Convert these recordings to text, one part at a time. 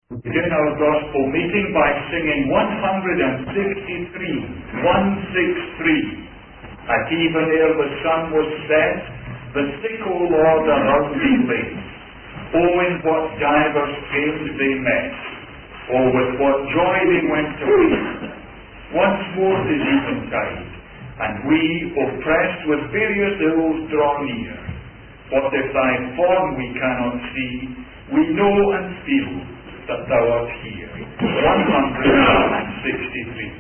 We begin our gospel meeting by singing 163, 163. At even ere the sun was set, the sickle Lord around thee lay. Oh, in what divers pains they met, oh, with what joy they went away. Once more is eventide, and we, oppressed with various ills, draw near. What if thy form we cannot see, we know and feel that thou art here. 163.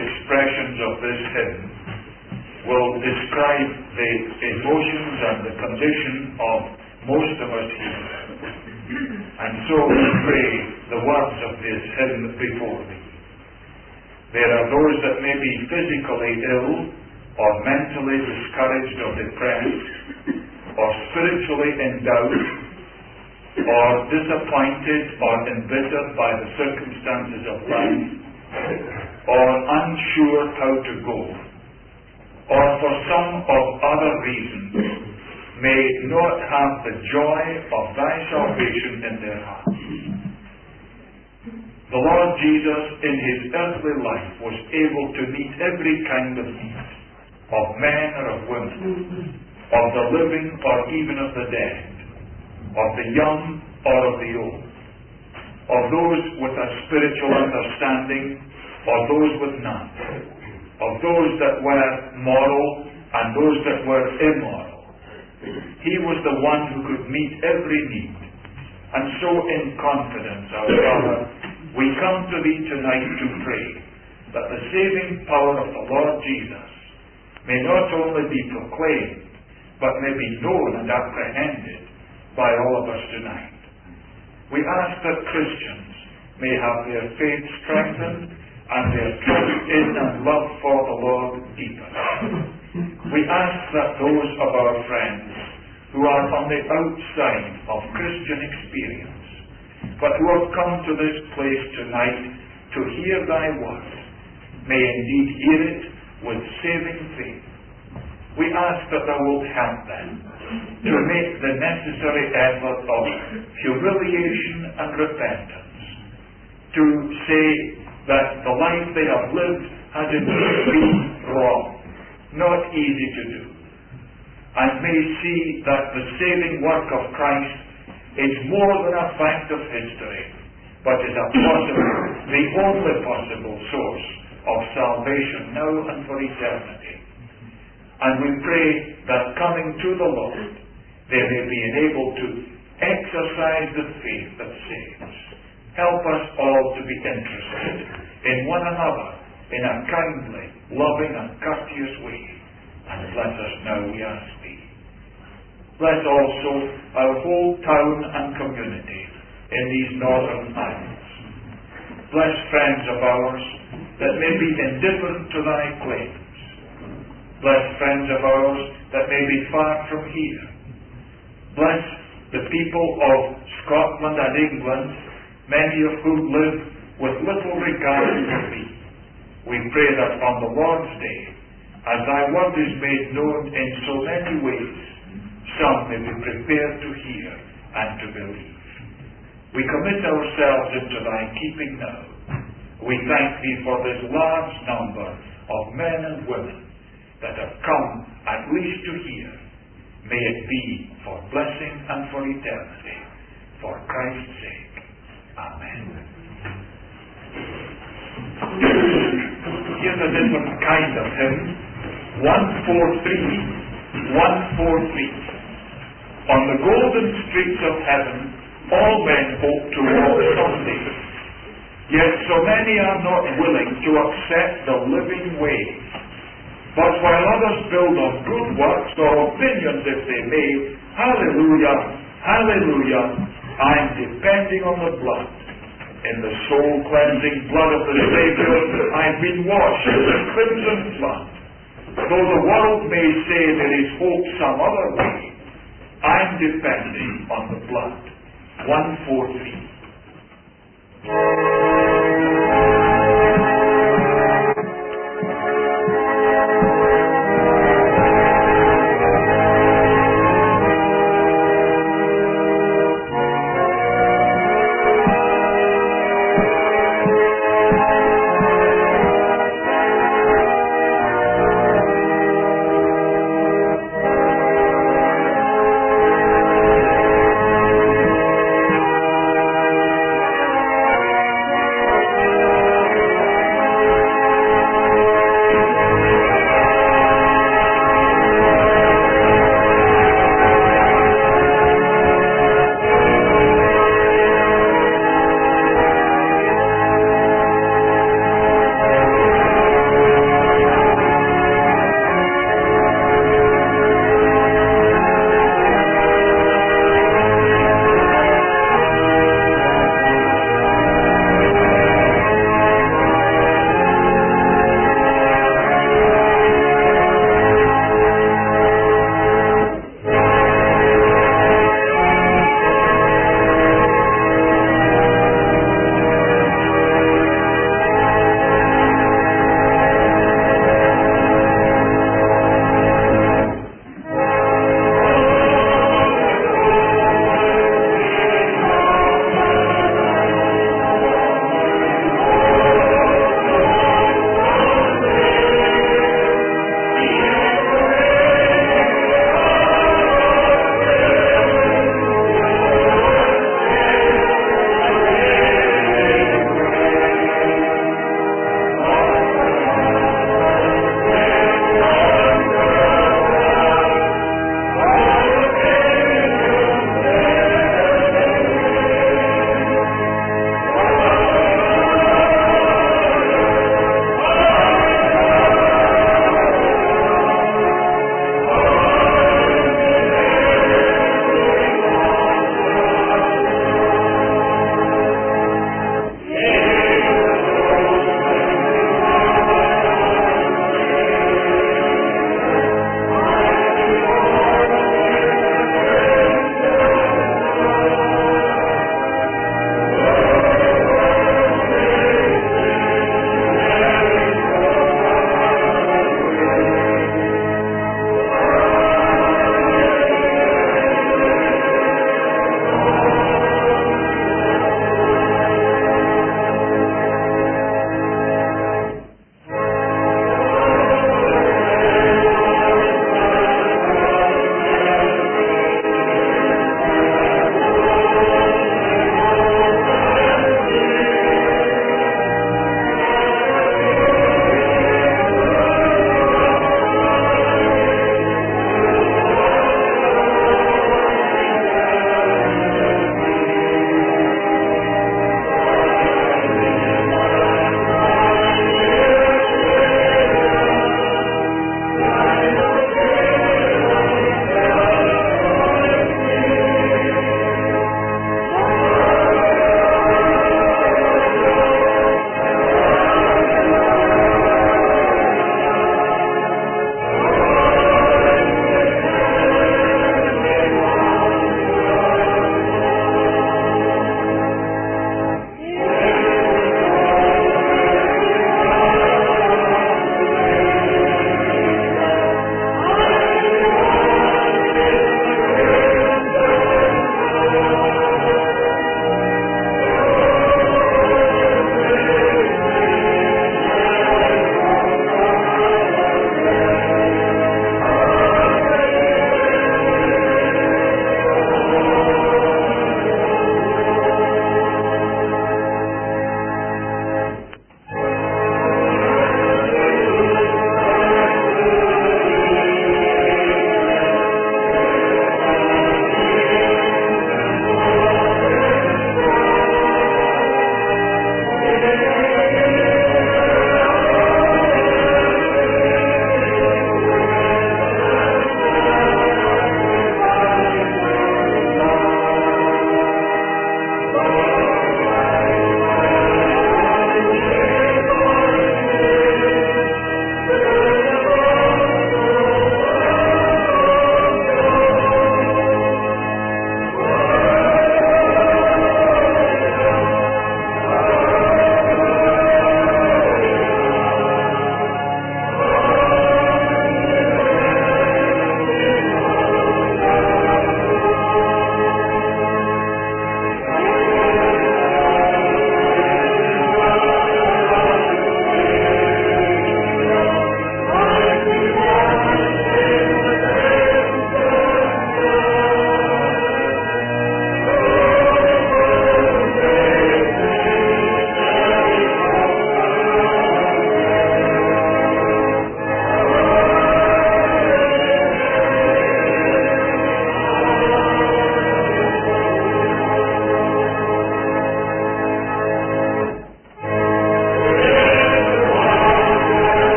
expressions of this hymn will describe the emotions and the condition of most of us here. And so we pray the words of this hymn before thee. There are those that may be physically ill, or mentally discouraged or depressed, or spiritually in doubt, or disappointed or embittered by the circumstances of life, or unsure how to go, or for some of other reasons may not have the joy of thy salvation in their hearts. The Lord Jesus in his earthly life was able to meet every kind of need, of men or of women, of the living or even of the dead, of the young or of the old, of those with a spiritual understanding or those with none, of those that were moral and those that were immoral. He was the one who could meet every need. And so in confidence, our Father, we come to thee tonight to pray that the saving power of the Lord Jesus may not only be proclaimed, but may be known and apprehended by all of us tonight. We ask that Christians may have their faith strengthened and their trust in and love for the Lord deepened. We ask that those of our friends who are on the outside of Christian experience, but who have come to this place tonight to hear thy word, may indeed hear it with saving faith. We ask that thou wilt help them to make the necessary effort of humiliation and repentance, to say that the life they have lived has indeed been wrong, not easy to do, and may see that the saving work of Christ is more than a fact of history, but is a possible, the only possible source of salvation now and for eternity. And we pray that coming to the Lord, they may be enabled to exercise the faith that saves. Help us all to be interested in one another in a kindly, loving and courteous way. And bless us now, we ask thee. Bless also our whole town and community in these northern islands. Bless friends of ours that may be indifferent to thy claims. Bless friends of ours that may be far from here. Bless the people of Scotland and England, many of whom live with little regard for thee. We pray that on the Lord's Day, as thy word is made known in so many ways, some may be prepared to hear and to believe. We commit ourselves into thy keeping now. We thank thee for this large number of men and women that have come at least to hear. May it be for blessing and for eternity, for Christ's sake. Amen. Here's a different kind of hymn. 143. 143. On the golden streets of heaven, all men hope to walk someday. Yet so many are not willing to accept the living way. But while others build on good works or opinions if they may, hallelujah, hallelujah, I'm depending on the blood. In the soul-cleansing blood of the Savior, I've been washed in the crimson flood. Though the world may say there is hope some other way, I'm depending on the blood. 143.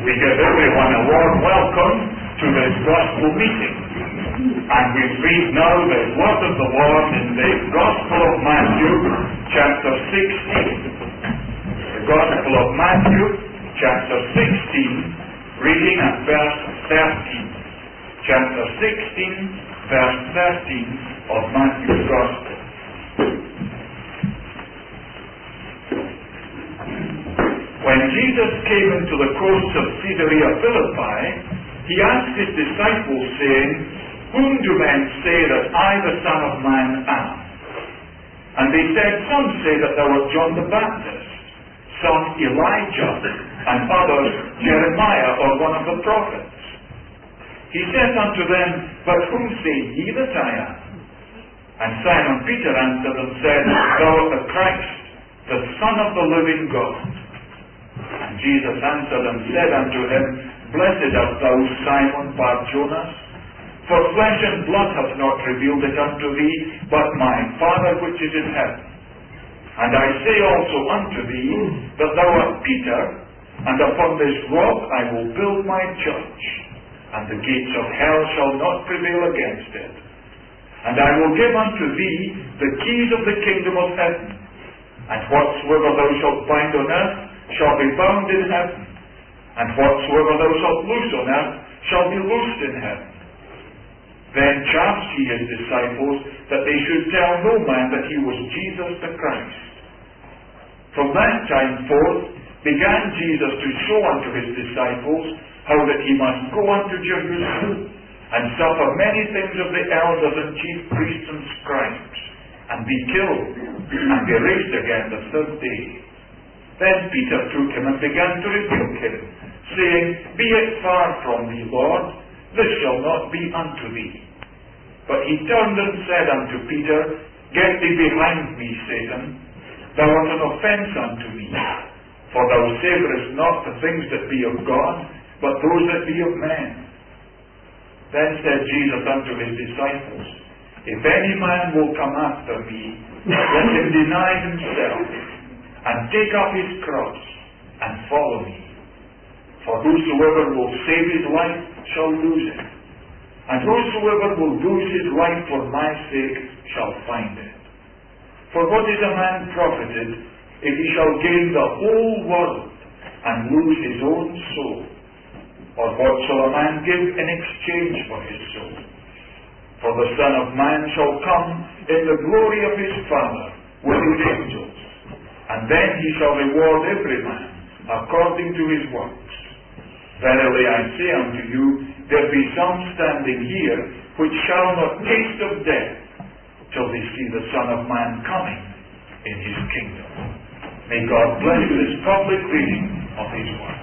We give everyone a warm welcome to this gospel meeting. And we read now the word of the Lord in the Gospel of Matthew, chapter 16. The Gospel of Matthew, chapter 16, reading at verse 13. Chapter 16, verse 13 of Matthew's Gospel. When Jesus came into the coasts of Caesarea Philippi, he asked his disciples, saying, "Whom do men say that I, the Son of Man, am?" And they said, "Some say that thou art John the Baptist, some Elijah, and others Jeremiah or one of the prophets." He said unto them, "But whom say ye that I am?" And Simon Peter answered and said, "Thou art the Christ, the Son of the living God." And Jesus answered and said unto him, "Blessed art thou, Simon Bar-Jonas, for flesh and blood hath not revealed it unto thee, but my Father which is in heaven. And I say also unto thee, that thou art Peter, and upon this rock I will build my church, and the gates of hell shall not prevail against it. And I will give unto thee the keys of the kingdom of heaven, and whatsoever thou shalt bind on earth shall be bound in heaven, and whatsoever thou shalt loose on earth shall be loosed in heaven." Then charged he his disciples that they should tell no man that he was Jesus the Christ. From that time forth began Jesus to show unto his disciples how that he must go unto Jerusalem, and suffer many things of the elders and chief priests and scribes, and be killed, and be raised again the third day. Then Peter took him and began to rebuke him, saying, "Be it far from thee, Lord, this shall not be unto thee." But he turned and said unto Peter, "Get thee behind me, Satan. Thou art an offence unto me, for thou savourest not the things that be of God, but those that be of men." Then said Jesus unto his disciples, "If any man will come after me, let him deny himself, and take up his cross, and follow me. For whosoever will save his life shall lose it, and whosoever will lose his life for my sake shall find it. For what is a man profited, if he shall gain the whole world, and lose his own soul? Or what shall a man give in exchange for his soul? For the Son of Man shall come in the glory of his Father with his angels, and then he shall reward every man according to his works. Verily I say unto you, there be some standing here which shall not taste of death till they see the Son of Man coming in his kingdom." May God bless this public reading of his word.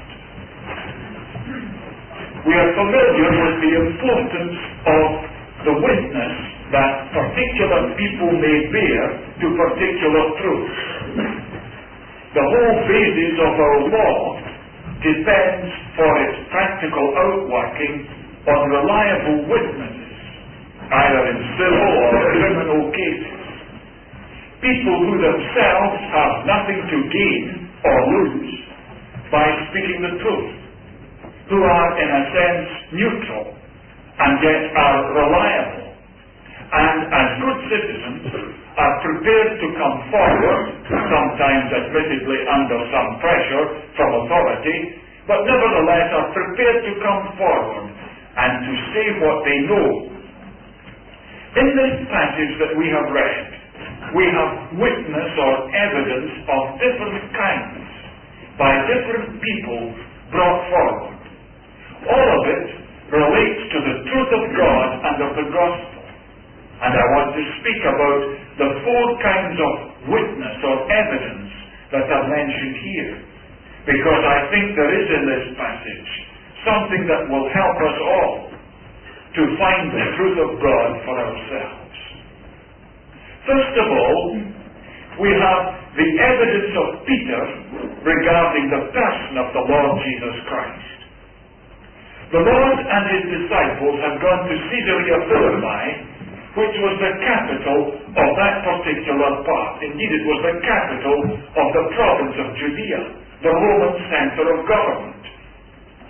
We are familiar with the importance of the witness that particular people may bear to particular truths. The whole basis of our law depends for its practical outworking on reliable witnesses, either in civil or criminal cases. People who themselves have nothing to gain or lose by speaking the truth, who are in a sense neutral and yet are reliable, and as good citizens are prepared to come forward, sometimes admittedly under some pressure from authority, but nevertheless are prepared to come forward and to say what they know. In this passage that we have read, we have witness or evidence of different kinds by different people brought forward. All of it relates to the truth of God and of the gospel. And I want to speak about the four kinds of witness or evidence that are mentioned here, because I think there is in this passage something that will help us all to find the truth of God for ourselves. First of all, we have the evidence of Peter regarding the person of the Lord Jesus Christ. The Lord and his disciples had gone to Caesarea Philippi, which was the capital of that particular part. Indeed, it was the capital of the province of Judea, the Roman center of government.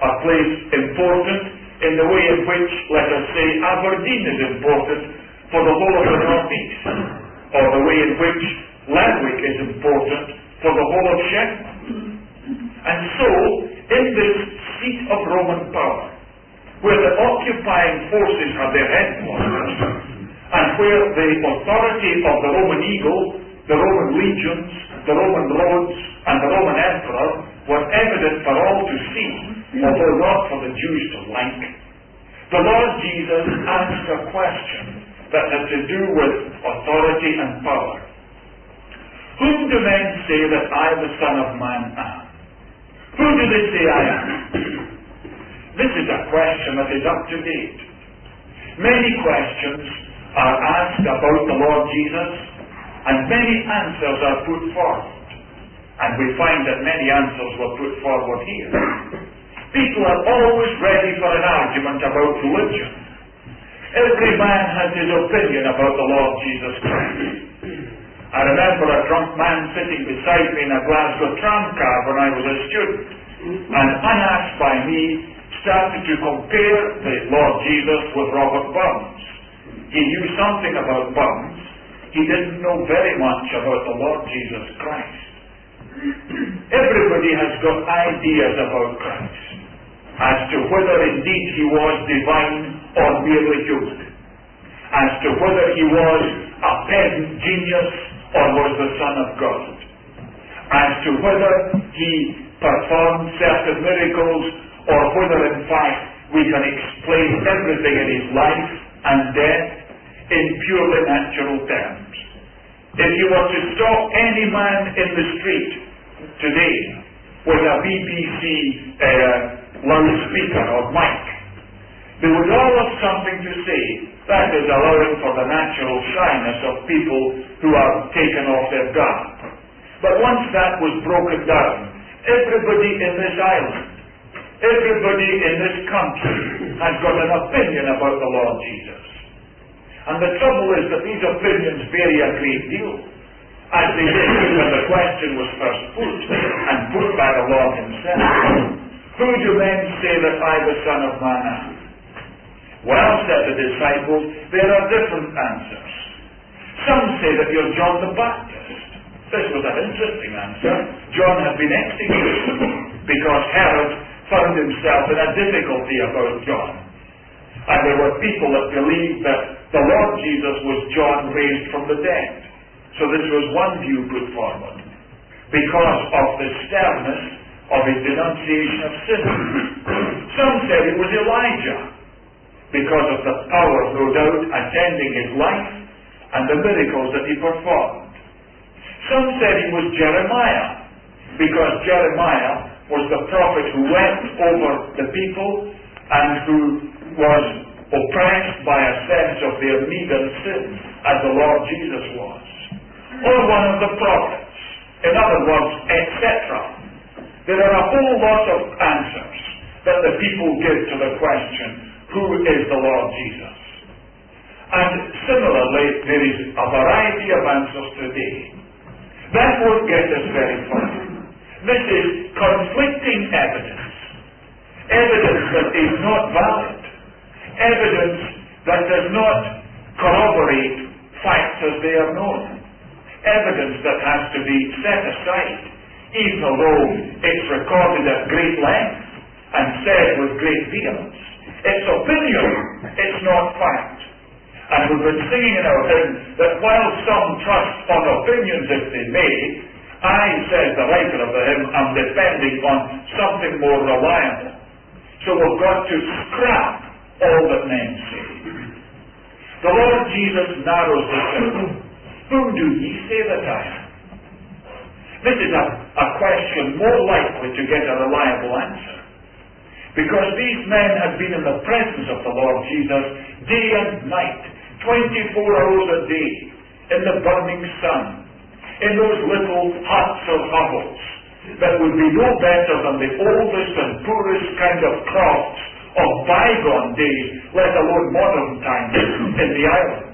a place important in the way in which, let us say, Aberdeen is important for the whole of the North East, or the way in which Lerwick is important for the whole of Shetland. And so, in this seat of Roman power, where the occupying forces have their headquarters, and where the authority of the Roman eagle, the Roman legions, the Roman lords, and the Roman emperor was evident for all to see, although not for the Jews to like, the Lord Jesus asked a question that had to do with authority and power. Whom do men say that I, the Son of Man, am? Who do they say I am? This is a question that is up to date. Many questions are asked about the Lord Jesus, and many answers are put forward. And we find that many answers were put forward here. People are always ready for an argument about religion. Every man has his opinion about the Lord Jesus Christ. I remember a drunk man sitting beside me in a Glasgow tramcar when I was a student, and unasked by me, started to compare the Lord Jesus with Robert Burns. He knew something about Burns. He didn't know very much about the Lord Jesus Christ. Everybody has got ideas about Christ, as to whether indeed he was divine or merely human, as to whether he was a pedant genius or was the Son of God, as to whether he performed certain miracles, or whether in fact we can explain everything in his life and death in purely natural terms. If you were to stop any man in the street today with a BBC loudspeaker or mic, they would all have something to say. That is allowing for the natural shyness of people who are taken off their guard. But once that was broken down, everybody in this island, everybody in this country has got an opinion about the Lord Jesus. And the trouble is that these opinions vary a great deal, as they did when the question was first put, and put by the Lord himself. Who do men say that I, the Son of Man, am? Well, said the disciples, there are different answers. Some say that you're John the Baptist. This was an interesting answer. John had been executed because Herod found himself in a difficulty about John. And there were people that believed that the Lord Jesus was John raised from the dead. So this was one view put forward, because of the sternness of his denunciation of sin. Some said it was Elijah, because of the power, no doubt, attending his life and the miracles that he performed. Some said he was Jeremiah, because Jeremiah was the prophet who went over the people and who was oppressed by a sense of their need and sin, as the Lord Jesus was. Or one of the prophets. In other words, etc. There are a whole lot of answers that the people give to the question, who is the Lord Jesus? And similarly, there is a variety of answers today. That won't get us very far. This is conflicting evidence. Evidence that is not valid. Evidence that does not corroborate facts as they are known. Evidence that has to be set aside, even though it's recorded at great length and said with great vehemence. It's opinion, it's not fact. And we've been singing in our hymn that while some trust on opinions if they may, I, says the writer of the hymn, am depending on something more reliable. So we've got to scrap all that men say. The Lord Jesus narrows the circle. Whom do ye say that I am? This is a question more likely to get a reliable answer, because these men had been in the presence of the Lord Jesus day and night, 24 hours a day, in the burning sun, in those little huts or hovels that would be no better than the oldest and poorest kind of crofts of bygone days, let alone modern times, in the islands.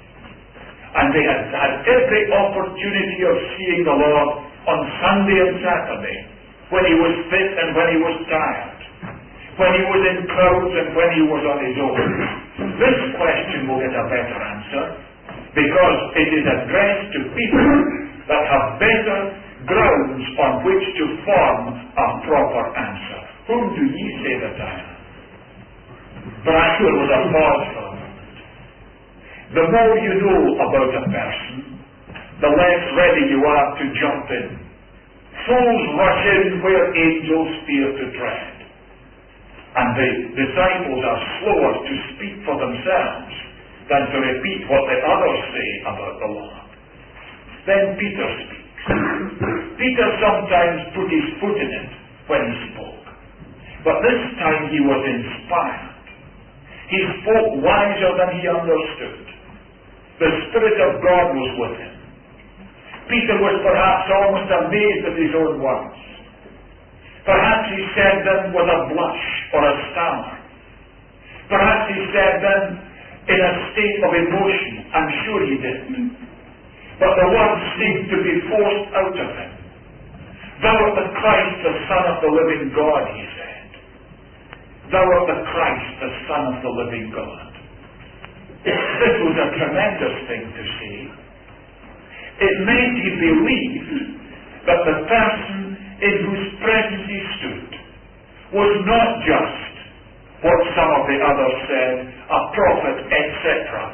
And they had had every opportunity of seeing the Lord on Sunday and Saturday, when he was fit and when he was tired. when he was in crowds and when he was on his own? This question will get a better answer, because it is addressed to people that have better grounds on which to form a proper answer. Whom do ye say that I am? There was a pause for a moment. The more you know about a person, the less ready you are to jump in. Fools rush in where angels fear to tread. And the disciples are slower to speak for themselves than to repeat what the others say about the Lord. Then Peter speaks. Peter sometimes put his foot in it when he spoke. But this time he was inspired. He spoke wiser than he understood. The Spirit of God was with him. Peter was perhaps almost amazed at his own words. Perhaps he said them with a blush or a stammer. Perhaps he said them in a state of emotion. I'm sure he did. But the words seemed to be forced out of him. Thou art the Christ, the Son of the living God, he said. Thou art the Christ, the Son of the living God. This was a tremendous thing to say. It meant he believed that the person in whose presence he stood was not just what some of the others said, a prophet, etc.,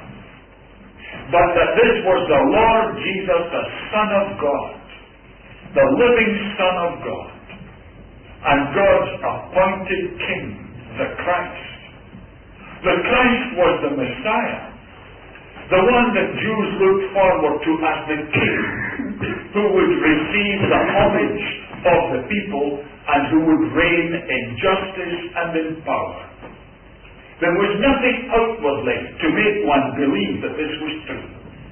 but that this was the Lord Jesus, the Son of God, the living Son of God, and God's appointed King, the Christ. The Christ was the Messiah, the one that Jews looked forward to as the King, who would receive the homage of the people and who would reign in justice and in power. There was nothing outwardly to make one believe that this was true.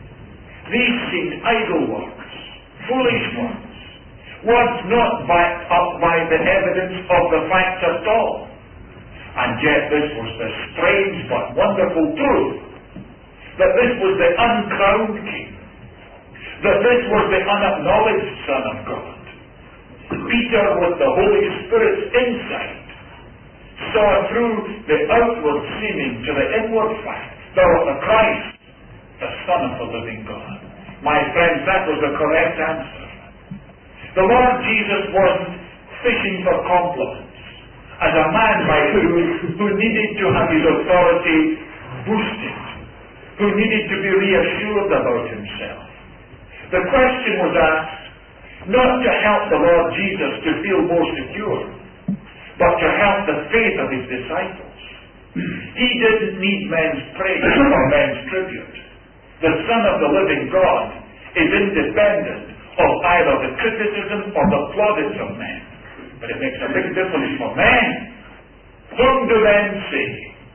These seemed idle words, foolish words, words not backed up by the evidence of the facts at all. And yet this was the strange but wonderful truth, that this was the uncrowned King, that this was the unacknowledged Son of God. Peter, with the Holy Spirit's insight, saw through the outward seeming to the inward fact. Thou art the Christ, the Son of the living God. My friends, that was the correct answer. The Lord Jesus wasn't fishing for compliments as a man might do who needed to have his authority boosted, who needed to be reassured about himself. The question was asked not to help the Lord Jesus to feel more secure, but to help the faith of his disciples. He didn't need men's praise or men's tribute. The Son of the living God is independent of either the criticism or the plaudits of men. But it makes a big difference for men. Whom do men say?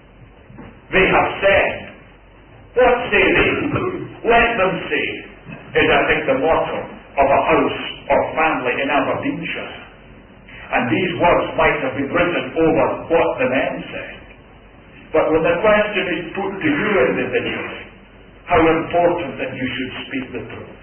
They have said. What say they? Let them say, is I think the motto of a house or family in Aberdeenshire. And these words might have been written over what the men said. But when the question is put to you individually, how important that you should speak the truth.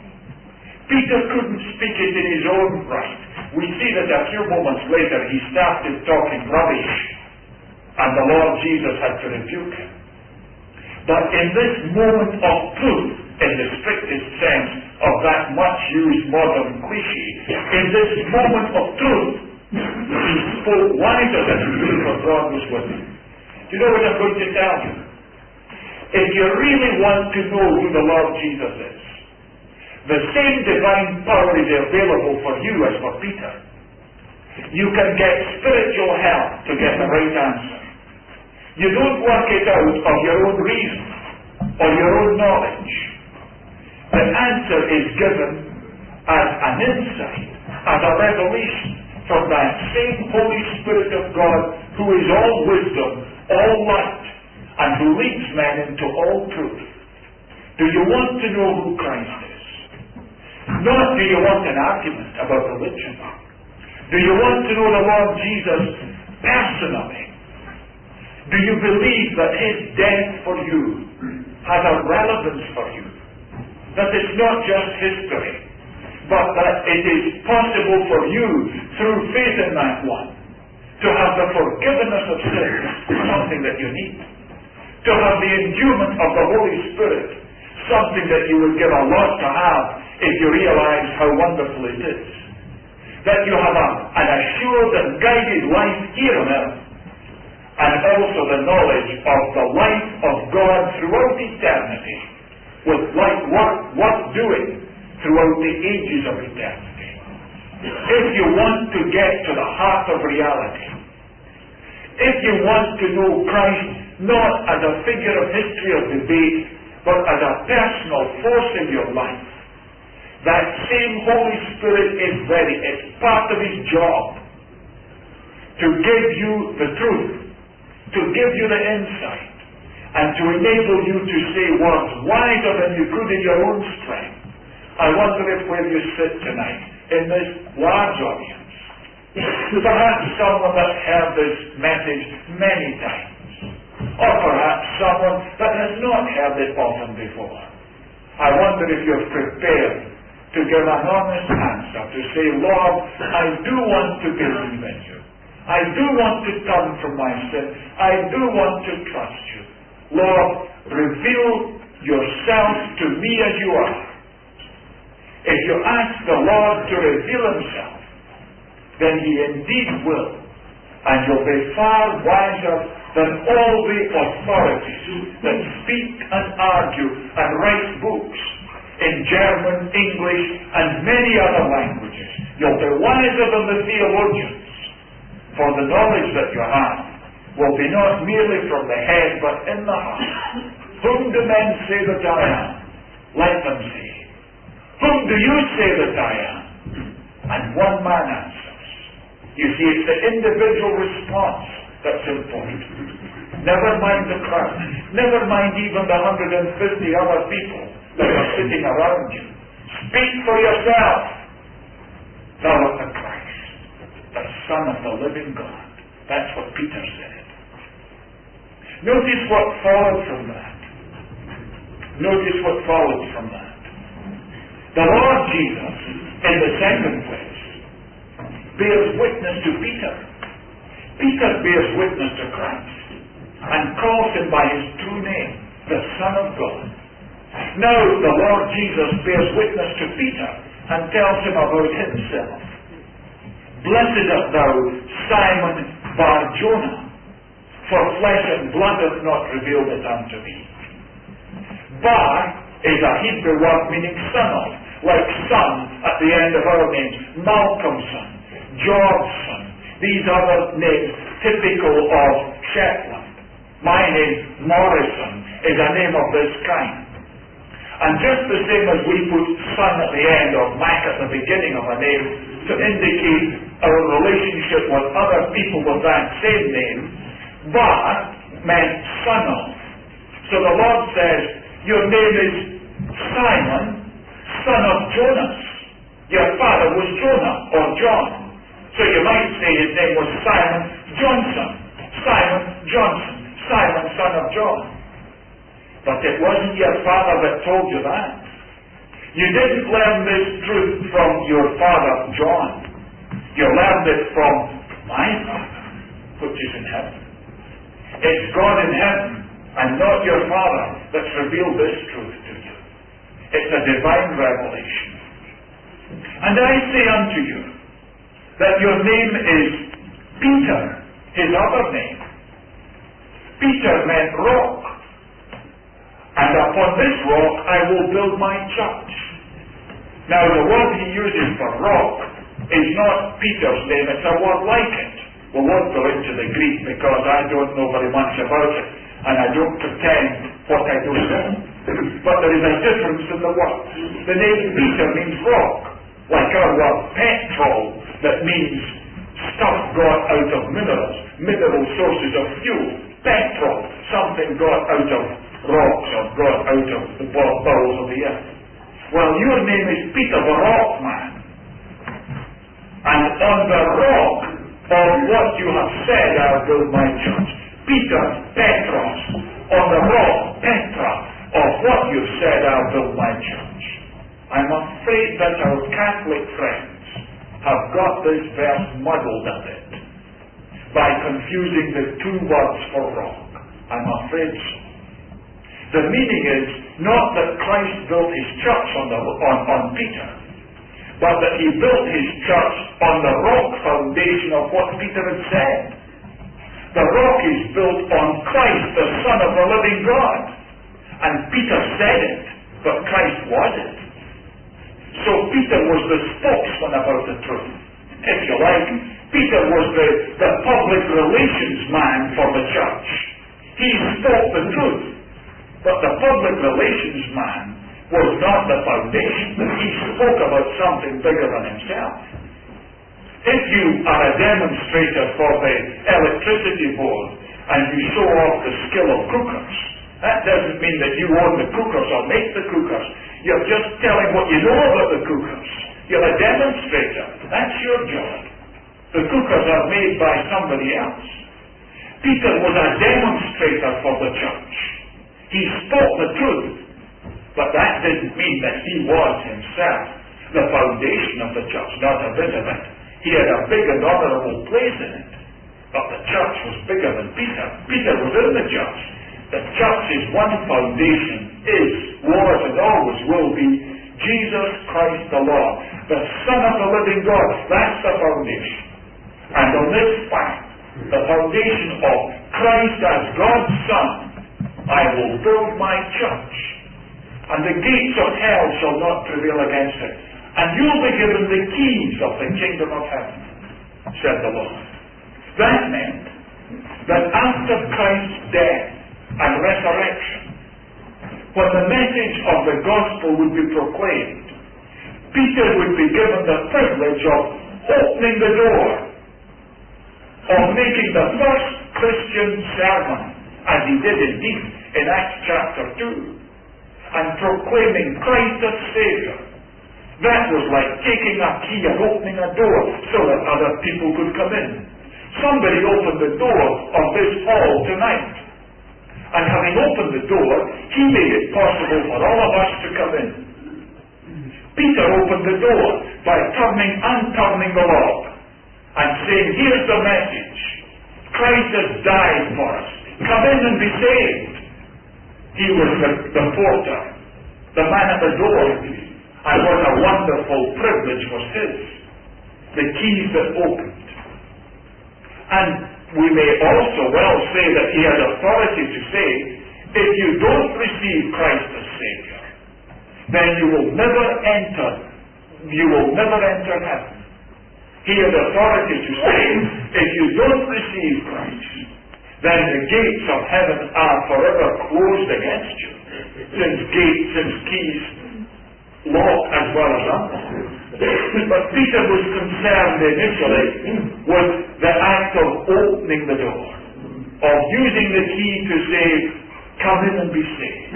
Peter couldn't speak it in his own right. We see that a few moments later he started talking rubbish, and the Lord Jesus had to rebuke him. But in this moment of truth, in the strictest sense of that much-used modern cliche, in this moment of truth, he spoke wiser than he did, for God was with him. Do you know what I'm going to tell you? If you really want to know who the Lord Jesus is, the same divine power is available for you as for Peter. You can get spiritual help to get the right answer. You don't work it out of your own reason or your own knowledge. The answer is given as an insight, as a revelation from that same Holy Spirit of God who is all wisdom, all light, and who leads men into all truth. Do you want to know who Christ is? Not do you want an argument about religion. Do you want to know the Lord Jesus personally? Do you believe that his death for you has a relevance for you? That it's not just history, but that it is possible for you, through faith in that one, To have the forgiveness of sins, something that you need. To have the endowment of the Holy Spirit, something that you would give a lot to have if you realize how wonderful it is. That you have an assured and guided life here on earth, and also the knowledge of the life of God throughout eternity, with life worth doing throughout the ages of eternity. If you want to get to the heart of reality, if you want to know Christ not as a figure of history or debate, but as a personal force in your life, that same Holy Spirit is ready. It's part of His job to give you the truth, to give you the insight, and to enable you to say words wiser than you could in your own strength. I wonder if where you sit tonight, in this large audience, perhaps someone that heard this message many times, or perhaps someone that has not heard it often before. I wonder if you're prepared to give an honest answer, to say, Lord, I do want to believe in you. I do want to turn from my sin. I do want to trust you. Lord, reveal yourself to me as you are. If you ask the Lord to reveal Himself, then He indeed will. And you'll be far wiser than all the authorities that speak and argue and write books in German, English, and many other languages. You'll be wiser than the theologians, for the knowledge that you have will be not merely from the head, but in the heart. Whom do men say that I am? Let them say. Whom do you say that I am? And one man answers. You see, it's the individual response that's important. Never mind the crowd. Never mind even the 150 other people that are sitting around you. Speak for yourself. Thou art the Christ, the Son of the living God. That's what Peter said. Notice what followed from that. Notice what followed from that. The Lord Jesus, in the second place, bears witness to Peter. Peter bears witness to Christ and calls Him by His true name, the Son of God. Now the Lord Jesus bears witness to Peter and tells him about Himself. Blessed art thou, Simon Bar-Jonah, for flesh and blood hath not revealed it unto thee. Bar is a Hebrew word meaning son of, like son at the end of our names. Malcolm's son, George's son. These other names typical of Shetland. My name, Morrison, is a name of this kind. And just the same as we put son at the end or Mac at the beginning of a name to indicate our relationship with other people with that same name, Bar meant son of. So the Lord says, your name is Simon, son of Jonas. Your father was Jonah or John. So you might say his name was Simon Johnson. Simon Johnson. Simon, son of John. But it wasn't your father that told you that. You didn't learn this truth from your father John. You learned it from my Father, which is in heaven. It's God in heaven and not your father that's revealed this truth to you. It's a divine revelation. And I say unto you that your name is Peter, his other name. Peter meant rock. And upon this rock I will build my church. Now the word he uses for rock is not Peter's name, it's a word like it. We won't go into the Greek because I don't know very much about it, and I don't pretend what I don't know. But there is a difference in the word. The name Peter means rock, like our word petrol, that means stuff got out of mineral sources of fuel. Petrol, something got out of rocks or got out of the bowels of the earth. Well, your name is Peter the Rock Man. And on the rock of what you have said, I'll build my church. Peter, Petros, on the rock, Petra, of what you've said, I'll build my church. I'm afraid that our Catholic friends have got this verse muddled a bit. by confusing the two words for rock. I'm afraid so. The meaning is not that Christ built his church on Peter, but that he built his church on the rock foundation of what Peter had said. The rock is built on Christ, the Son of the living God. And Peter said it, but Christ was it. So Peter was the spokesman about the truth. If you like, Peter was the public relations man for the church. He spoke the truth. But the public relations man was not the foundation. He spoke about something bigger than himself. If you are a demonstrator for the electricity board and you show off the skill of cookers, that doesn't mean that you own the cookers or make the cookers. You're just telling what you know about the cookers. You're a demonstrator. That's your job. The cookers are made by somebody else. Peter was a demonstrator for the church. He spoke the truth, but that didn't mean that he was himself the foundation of the church, not a bit of it. He had a big and honorable place in it, but the church was bigger than Peter. Peter was in the church. The church's one foundation is, was, and always will be Jesus Christ the Lord, the Son of the living God. That's the foundation. And on this fact, the foundation of Christ as God's Son, I will build my church, and the gates of hell shall not prevail against it. And you'll be given the keys of the kingdom of heaven, said the Lord. That meant that after Christ's death and resurrection, when the message of the gospel would be proclaimed, Peter would be given the privilege of opening the door, of making the first Christian sermon, as he did indeed in Acts chapter 2, and proclaiming Christ as Savior. That was like taking a key and opening a door so that other people could come in. Somebody opened the door of this hall tonight. And having opened the door, he made it possible for all of us to come in. Peter opened the door by unturning the lock and saying, here's the message. Christ has died for us. Come in and be saved. He was the porter, the man at the door. And what a wonderful privilege was his. The keys that opened. And we may also well say that he had authority to say, if you don't receive Christ as Savior, then you will never enter heaven. He had authority to say, if you don't receive Christ, then the gates of heaven are forever closed against you, since keys lock as well as unlock. But Peter was concerned initially with the act of opening the door, of using the key to say, come in and be saved.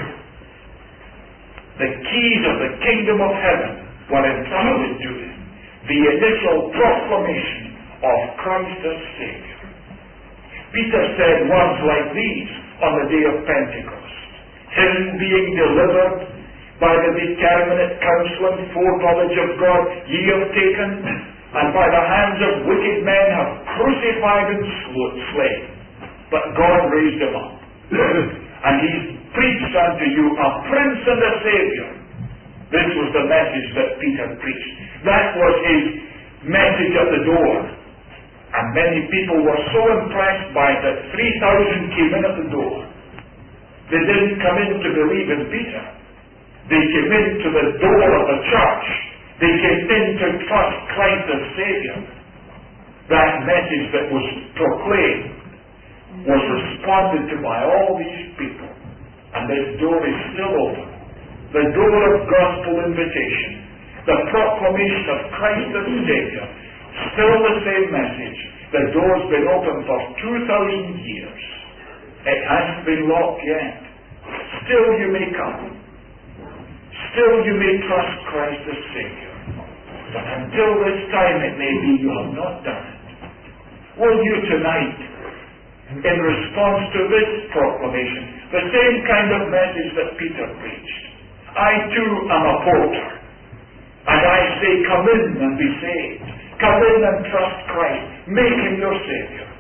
The keys of the kingdom of heaven were entrusted to him. The initial proclamation of Christ as Savior. Peter said words like these on the day of Pentecost. Him being delivered by the determinate counsel and foreknowledge of God, ye have taken, and by the hands of wicked men have crucified and slain. But God raised him up. And he preached unto you a Prince and a Savior. This was the message that Peter preached. That was his message at the door. And many people were so impressed by it that 3,000 came in at the door. They didn't come in to believe in Peter. They came into the door of the church. They came in to trust Christ as Savior. That message that was proclaimed was responded to by all these people. And this door is still open. The door of gospel invitation. The proclamation of Christ as Savior. Still the same message. The door's been open for 2,000 years. It hasn't been locked yet. Still you may come. Still you may trust Christ as Savior. But until this time it may be you have not done it. Will you tonight, in response to this proclamation, the same kind of message that Peter preached, I too am a porter. And I say, come in and be saved. Come in and trust Christ. Make him your Savior.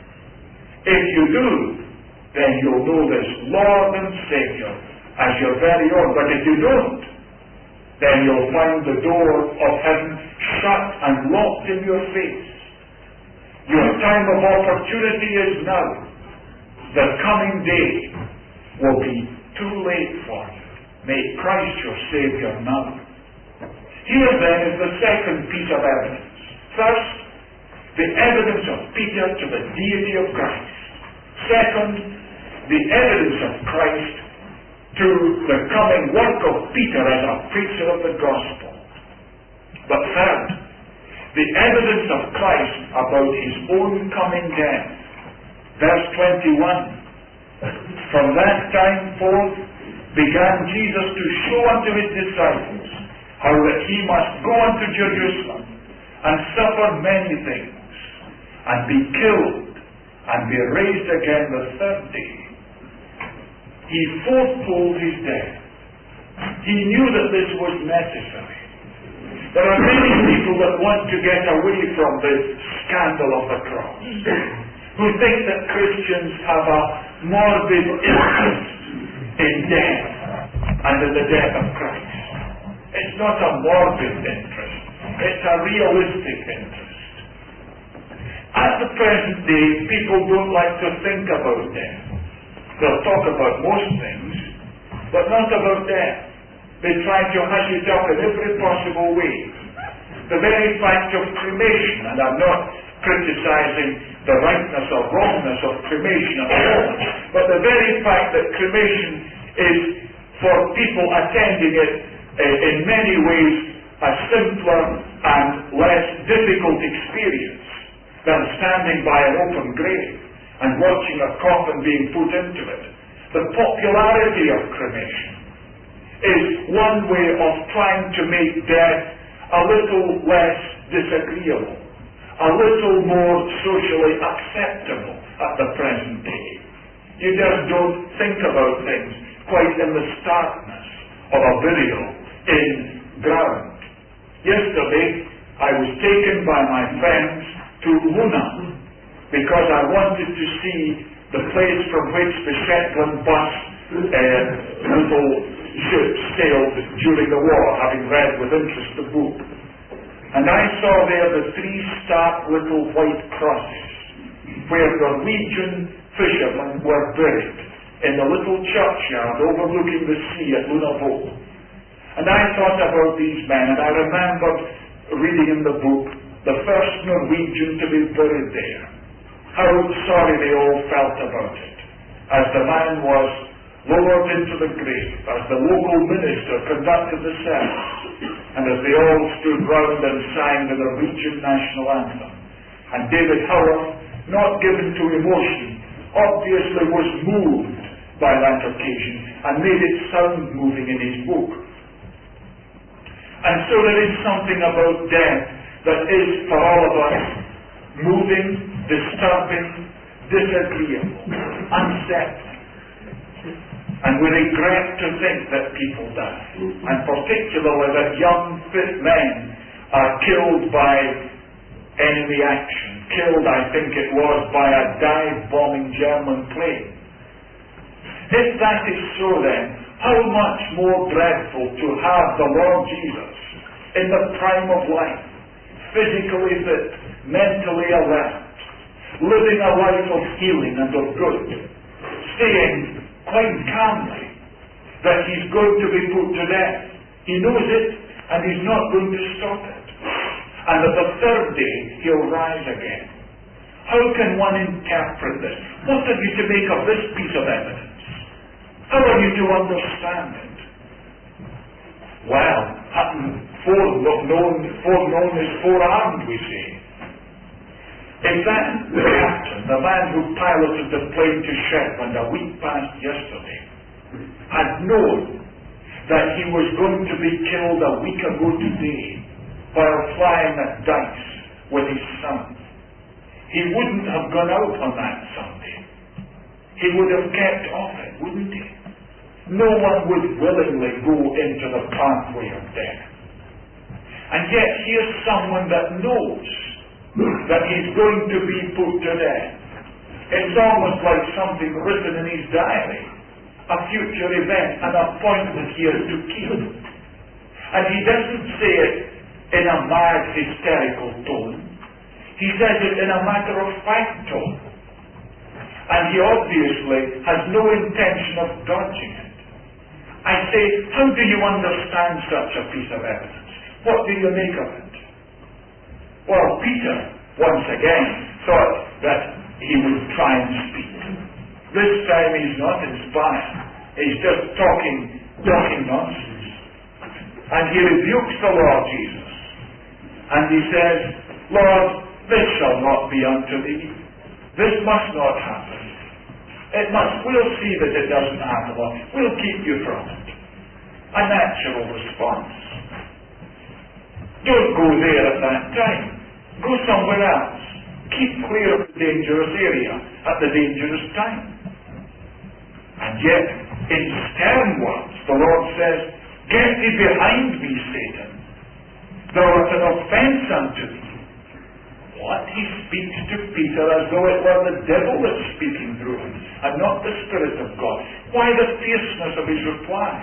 If you do, then you'll know this Lord and Savior as your very own. But if you don't, then you'll find the door of heaven shut and locked in your face. Your time of opportunity is now. The coming day will be too late for you. Make Christ your Savior now. Here then is the second piece of evidence. First, the evidence of Peter to the deity of Christ. Second, the evidence of Christ to the coming work of Peter as a preacher of the gospel. But third, the evidence of Christ about his own coming death. Verse 21. From that time forth began Jesus to show unto his disciples how that he must go unto Jerusalem and suffer many things, and be killed, and be raised again the third day. He foretold his death. He knew that this was necessary. There are many people that want to get away from the scandal of the cross, who think that Christians have a morbid interest in death and in the death of Christ. It's not a morbid interest. It's a realistic interest. At the present day, people don't like to think about death. They'll talk about most things, but not about death. They try to hush it up in every possible way. The very fact of cremation, and I'm not criticizing the rightness or wrongness of cremation at all, but the very fact that cremation is, for people attending it, in many ways a simpler and less difficult experience than standing by an open grave and watching a coffin being put into it. The popularity of cremation is one way of trying to make death a little less disagreeable, a little more socially acceptable at the present day. You just don't think about things quite in the starkness of a burial in ground. Yesterday, I was taken by my friends to Luna because I wanted to see the place from which the Shetland bus little ships sailed during the war, having read with interest the book. And I saw there the three stark little white crosses where Norwegian fishermen were buried in the little churchyard overlooking the sea at Lunavåg. And I thought about these men, and I remembered reading in the book the first Norwegian to be buried there. How sorry they all felt about it, as the man was lowered into the grave, as the local minister conducted the service, and as they all stood round and sang the Norwegian national anthem. And David Howarth, not given to emotion, obviously was moved by that occasion and made it sound moving in his book. And so there is something about death that is, for all of us, moving, disturbing, disagreeable, unsettling. And we regret to think that people die. And particularly that young, fit men are killed by enemy action. Killed, I think it was, by a dive-bombing German plane. If that is so then, how much more dreadful to have the Lord Jesus in the prime of life, physically fit, mentally alert, living a life of healing and of good, saying quite calmly that he's going to be put to death. He knows it, and he's not going to stop it. And that the third day he'll rise again. How can one interpret this? What are you to make of this piece of evidence? How are you to understand it? Well, foreknown is forearmed, we say. If that captain, the man who piloted the plane to Shetland a week past yesterday, had known that he was going to be killed a week ago today while flying at dice with his son, he wouldn't have gone out on that Sunday. He would have kept off it, wouldn't he? No one would willingly go into the pathway of death. And yet here's someone that knows that he's going to be put to death. It's almost like something written in his diary. A future event, an appointment he has to keep. And he doesn't say it in a mad, hysterical tone. He says it in a matter-of-fact tone. And he obviously has no intention of dodging it. I say, how do you understand such a piece of evidence? What do you make of it? Well, Peter, once again, thought that he would try and speak. This time he's not inspired. He's just talking nonsense. And he rebukes the Lord Jesus. And he says, Lord, this shall not be unto thee. This must not happen. It must. We'll see that it doesn't happen. We'll keep you from it. A natural response. Don't go there at that time. Go somewhere else. Keep clear of the dangerous area at the dangerous time. And yet, in stern words, the Lord says, Get thee behind me, Satan. Thou art an offence unto thee. What? He speaks to Peter as though it were the devil that's speaking through him, and not the Spirit of God. Why the fierceness of his reply?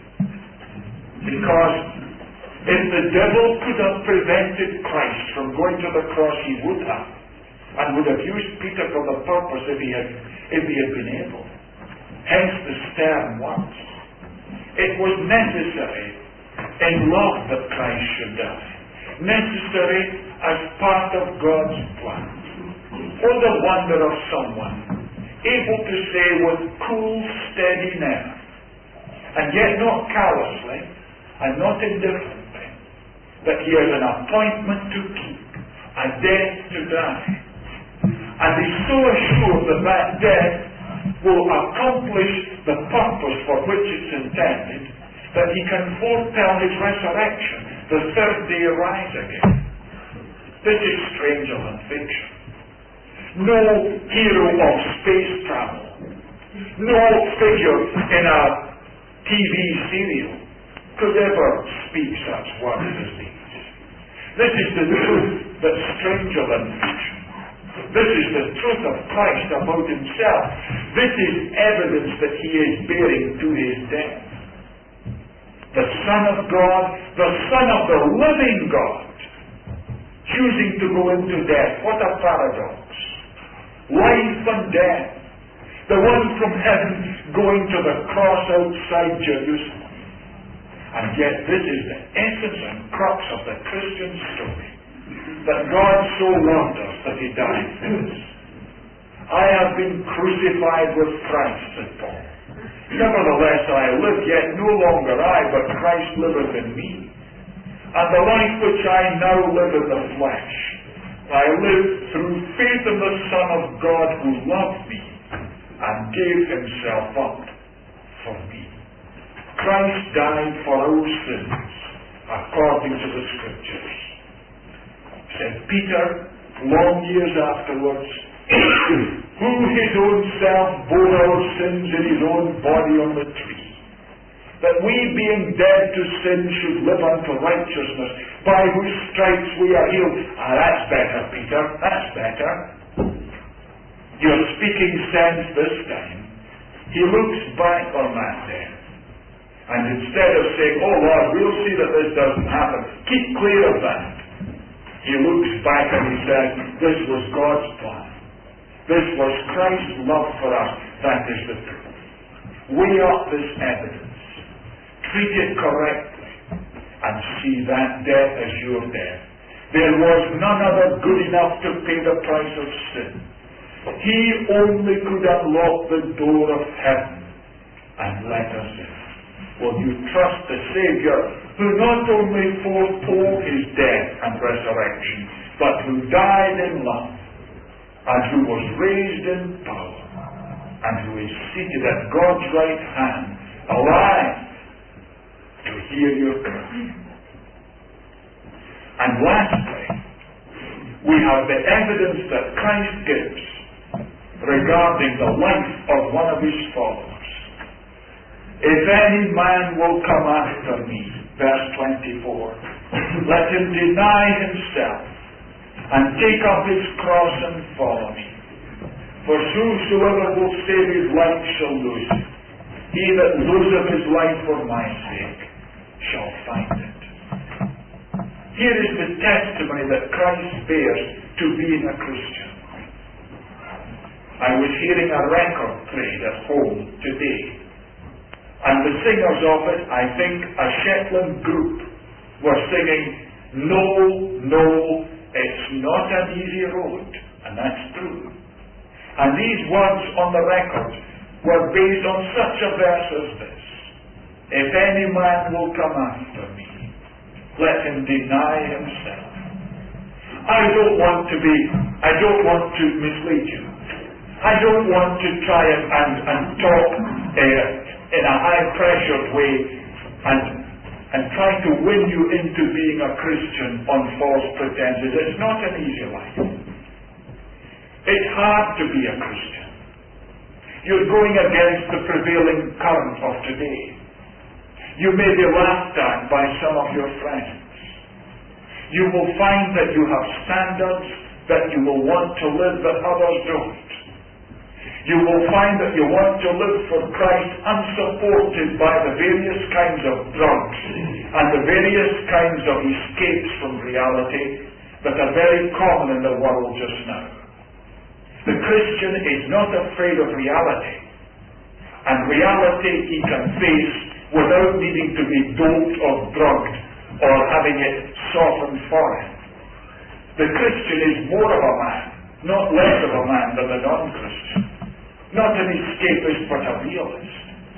Because if the devil could have prevented Christ from going to the cross, he would have, and would have used Peter for the purpose if he had been able. Hence the stern words. It was necessary in love that Christ should die. Necessary as part of God's plan. Oh, the wonder of someone able to say with cool, steady nerve, and yet not callously and not indifferently, that he has an appointment to keep, a death to die. And he's so assured that that death will accomplish the purpose for which it's intended, that he can foretell his resurrection, the third day rise again. This is stranger than fiction. No hero of space travel, no figure in a TV serial could ever speak such words as these. This is the truth that's stranger than fiction. This is the truth of Christ about himself. This is evidence that he is bearing to his death. The Son of God, the Son of the living God, choosing to go into death. What a paradox. Life and death. The one from heaven going to the cross outside Jerusalem. And yet this is the essence and crux of the Christian story. That God so loved us that he died for us. I have been crucified with Christ, said Paul. Nevertheless I live, yet no longer I, but Christ liveth in me. And the life which I now live in the flesh, I live through faith in the Son of God who loved me and gave himself up for me. Christ died for our sins according to the Scriptures. Said Peter, long years afterwards, who his own self bore our sins in his own body on the tree, that we being dead to sin should live unto righteousness, by whose stripes we are healed. That's better, Peter, that's better. You're speaking sense this time. He looks back on that death, and instead of saying, oh Lord, we'll see that this doesn't happen, keep clear of that. He looks back and he says, this was God's plan. This was Christ's love for us. That is the truth. Weigh up this evidence. Treat it correctly. And see that death as your death. There was none other good enough to pay the price of sin. He only could unlock the door of heaven and let us in. Will you trust the Savior who not only foretold his death and resurrection, but who died in love, and who was raised in power, and who is seated at God's right hand, alive to hear your cry? And lastly, we have the evidence that Christ gives regarding the life of one of his followers. If any man will come after me, verse 24, let him deny himself and take up his cross and follow me. For whosoever will save his life shall lose it. He that loseth his life for my sake shall find it. Here is the testimony that Christ bears to being a Christian. I was hearing a record played at home today, and the singers of it, I think a Shetland group, were singing, "No, no, it's not an easy road," and that's true. And these words on the record were based on such a verse as this: "If any man will come after me, let him deny himself." I don't want to mislead you. I don't want to try and talk in a high-pressured way and try to win you into being a Christian on false pretenses. It's not an easy life. It's hard to be a Christian. You're going against the prevailing current of today. You may be laughed at by some of your friends. You will find that you have standards that you will want to live that others don't. You will find that you want to live for Christ unsupported by the various kinds of drugs and the various kinds of escapes from reality that are very common in the world just now. The Christian is not afraid of reality, and reality he can face without needing to be doped or drugged or having it softened for him. The Christian is more of a man, not less of a man than the non-Christian. Not an escapist, but a realist.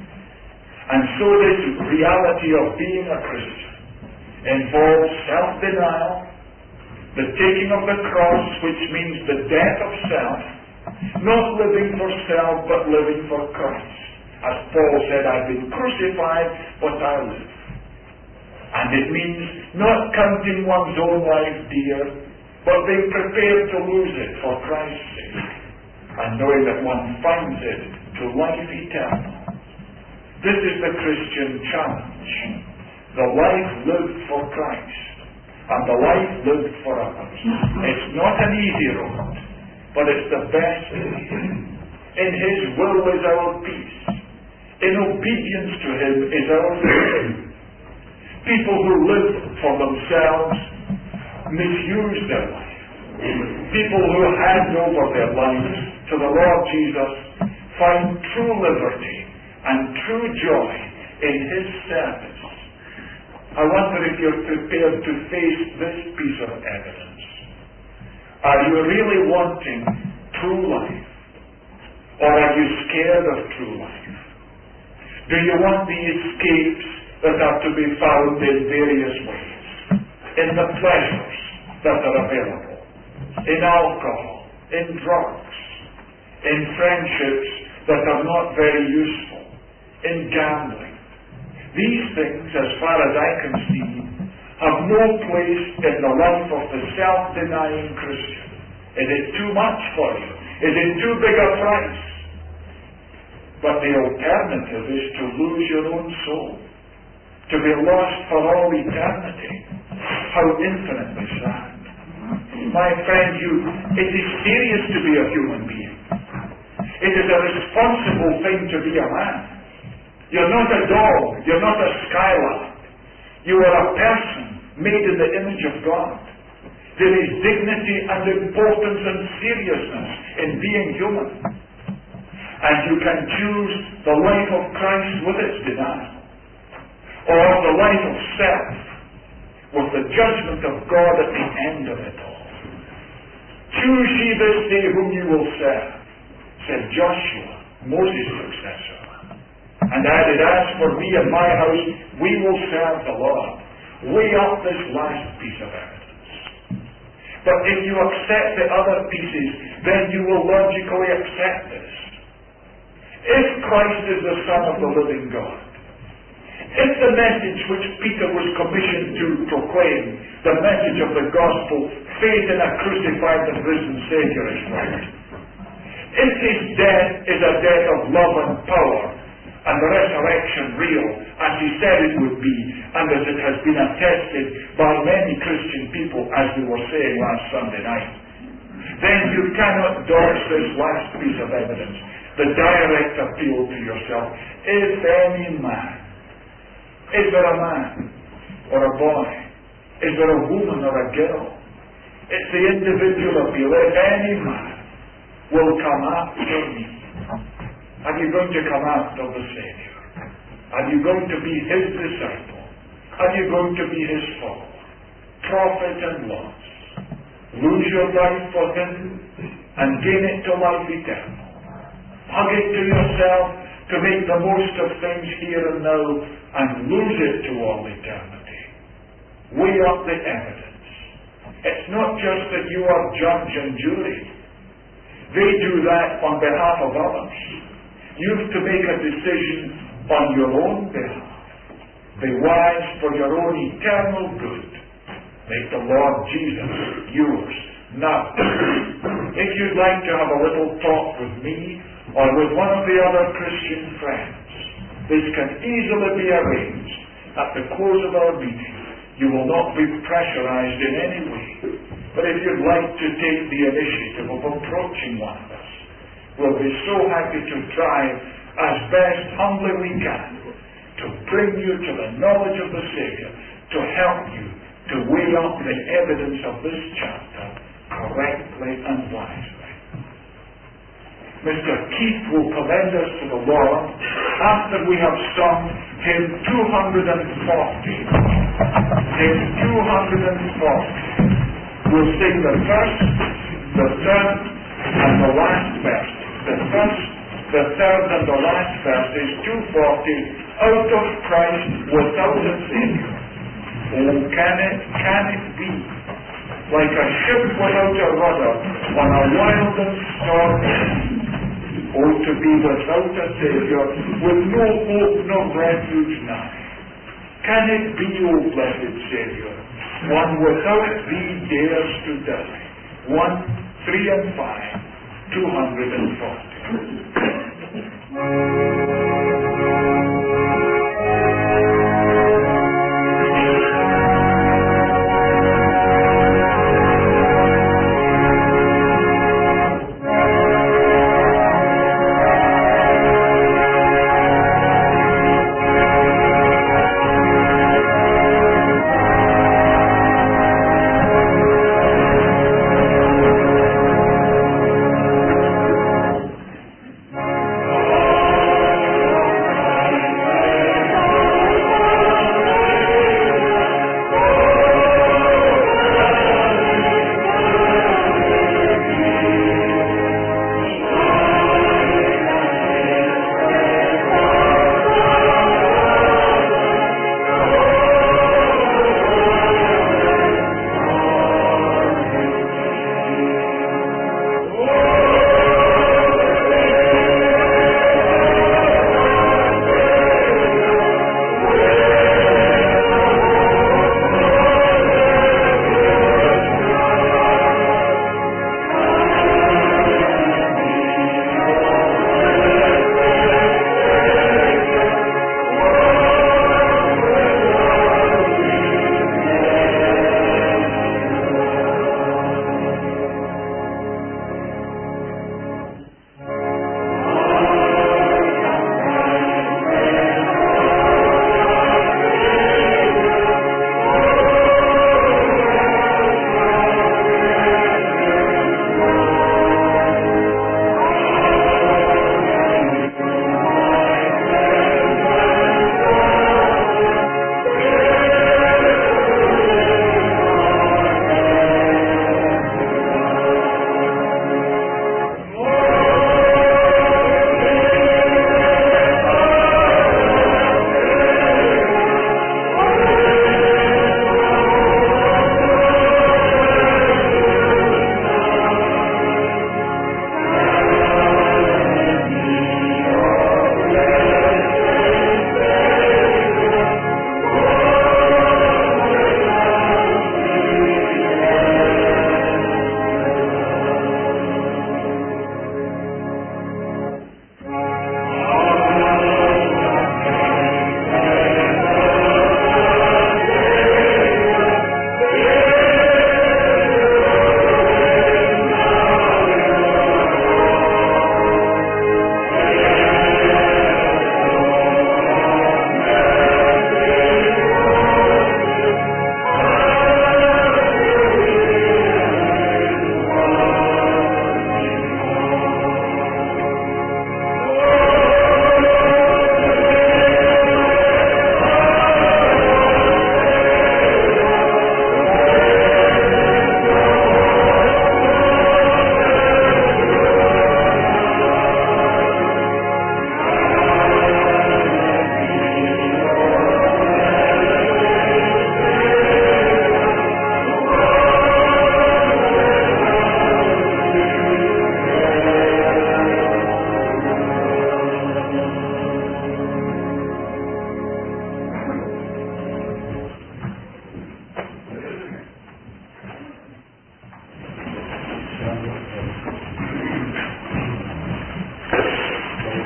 And so this reality of being a Christian involves self-denial, the taking of the cross, which means the death of self, not living for self, but living for Christ. As Paul said, "I've been crucified, but I live." And it means not counting one's own life dear, but being prepared to lose it for Christ's sake, and knowing that one finds it to life eternal. This is the Christian challenge. The life lived for Christ, and the life lived for others. It's not an easy road, but it's the best way. In His will is our peace. In obedience to Him is our freedom. People who live for themselves misuse their life. People who hand over their lives to the Lord Jesus find true liberty and true joy in His service. I wonder if you're prepared to face this piece of evidence. Are you really wanting true life? Or are you scared of true life? Do you want the escapes that are to be found in various ways? In the pleasures that are available, in alcohol, in drugs, in friendships that are not very useful, in gambling. These things, as far as I can see, have no place in the life of the self-denying Christian. Is it too much for you? Is it too big a price? But the alternative is to lose your own soul, to be lost for all eternity. How infinitely sad. My friend, it is serious to be a human being. It is a responsible thing to be a man. You're not a dog. You're not a skylark. You are a person made in the image of God. There is dignity and importance and seriousness in being human. And you can choose the life of Christ with its denial, or the life of self with the judgment of God at the end of it all. Choose ye this day whom you will serve, said Joshua, Moses' successor. And added, as for me and my house, we will serve the Lord. Weigh up this last piece of evidence. But if you accept the other pieces, then you will logically accept this. If Christ is the Son of the living God, if the message which Peter was commissioned to proclaim, the message of the gospel, faith in a crucified and risen Savior, is right, if His death is a death of love and power, and the resurrection real, as He said it would be, and as it has been attested by many Christian people, as we were saying last Sunday night, then you You cannot dodge this last piece of evidence. The direct appeal to yourself. If any man, is there a man or a boy? Is there a woman or a girl? It's the individual appeal. If any man will come after me, are you going to come after the Savior? Are you going to be His disciple? Are you going to be His follower? Profit and loss. Lose your life for Him and gain it to life eternal. Hug it to yourself to make the most of things here and now and lose it to all eternity. Weigh up the evidence. It's not just that you are judge and jury. They do that on behalf of others. You've to make a decision on your own behalf. Be wise for your own eternal good. Make the Lord Jesus yours. Now, if you'd like to have a little talk with me or with one of the other Christian friends, this can easily be arranged at the close of our meeting. You will not be pressurized in any way. But if you'd like to take the initiative of approaching one of us, we'll be so happy to try as best humbly we can to bring you to the knowledge of the Savior, to help you to weigh up the evidence of this chapter correctly and wisely. Mr. Keith will commend us to the Lord after we have sung hymn 240. Hymn 240. We'll sing the first, the third, and the last verse. The first, the third, and the last verse is 240. Out of Christ, without a Savior. Oh, can it be? Like a ship without a rudder on a wild and stormy sea. Oh, to be without a Savior, with no hope, no refuge nigh. Can it be, O blessed Savior, one without Thee dares to die? 1, 3, and 5, 240.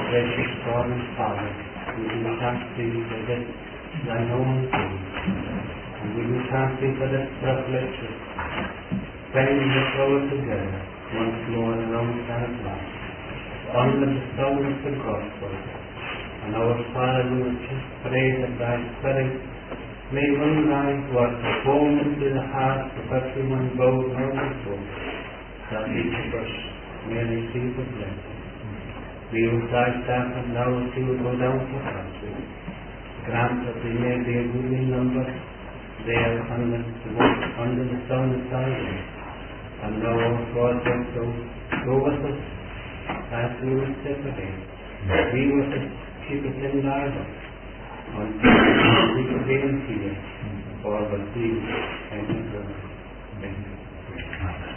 Precious God and Father, we do thank Thee for this Thine own thing, and we do thank Thee for this privilege of spending this hour together once more around our life, under the sound of the gospel. And our Father, we would just pray that Thy Spirit may run Thy word home into the hearts of everyone both now and soul, that each of us may receive a blessing. Be with Thy servant now as He will go down to country. Grant that they may be a goodly number there under the sound of Thy word. And now, O God, also go with us as we will separate. Be with us, keep us in Thy love, until we again see you, for with Thee and in Amen.